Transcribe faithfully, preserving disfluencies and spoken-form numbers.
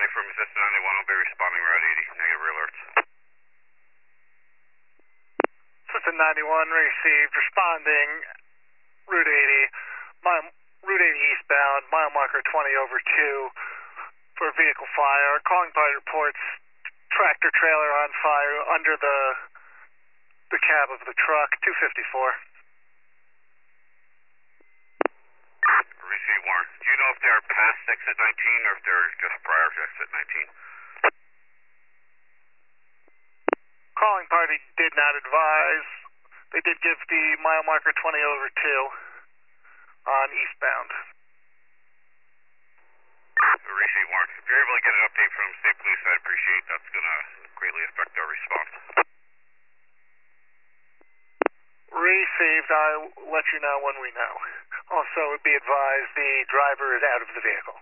from Assistant ninety-one, I'll be responding Route eighty, negative rear alerts. Assistant ninety-one received, responding Route eighty, mile, Route eighty eastbound, mile marker twenty over two for vehicle fire. Calling party reports tractor trailer on fire under the the cab of the truck, two fifty-four. Receive Warren. Do you know if they're past exit nineteen or if they're just prior to exit nineteen? Calling party did not advise. They did give the mile marker twenty over two on eastbound. Receive Warren. If you're able to get an update from State Police, I'd appreciate it. That's going to greatly affect our response. Received. I'll let you know when we know. Also, be advised the driver is out of the vehicle.